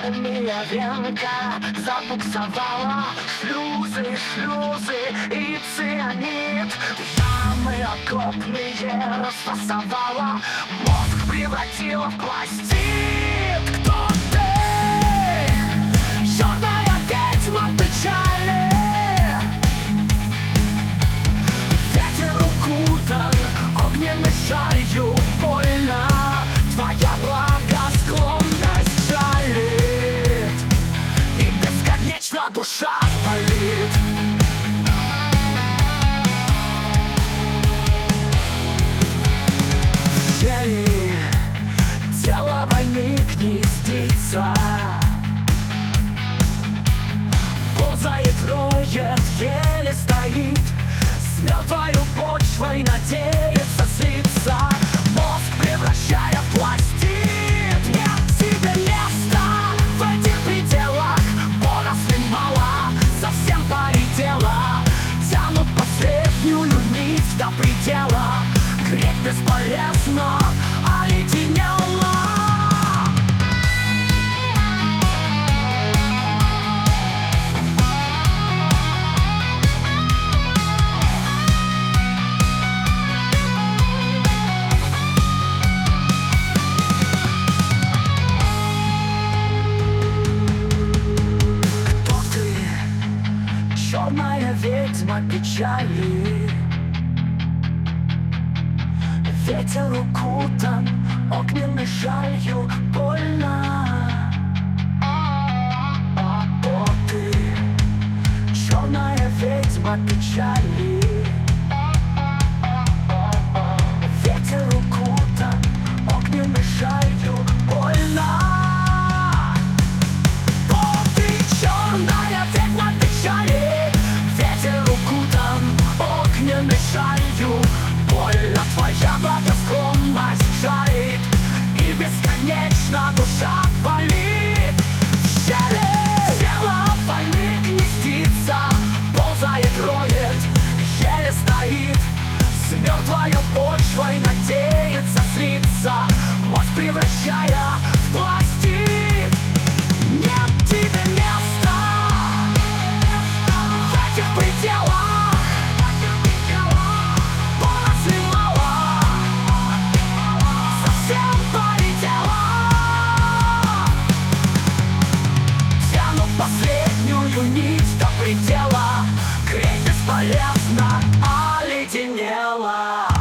Дальняя венка забуксовала, слезы и цианид. Ямы окопные расфасовала, мозг превратила в пластид. Кто ты? Черная ведьма печали. Ветер укутан огненной шалью, больно. Твоя благосклонность жалит, и бесконечно душа болит. В щели тело войны гнездится, ползает, роет, еле стоит, с мертвою почвой надеется слиться. Мозг превращая в пластид. Нет тебе места в этих пределах, поросли мало, совсем поредела. Тянут последнюю нить до предела, греть бесполезно, оледенела. Черная ведьма печали. Ветер укутан огненной шалью, больно. О, ты, черная ведьма печали. Ветер укутан огненной шалью, больно. О, ты, черная ведьма печали. Ветер укутан огненной шалью, больно. Твоя благосклонность жарит, и бесконечно душа болит. В щели тело войны гнездится, ползает, роет, еле стоит, с мертвою почвой надеется слиться, мозг превращая в пластид. Нет тебе места в этих пределах, поросли мало, совсем поредела. Тянут последнюю нить до предела, греть бесполезно, оледенела.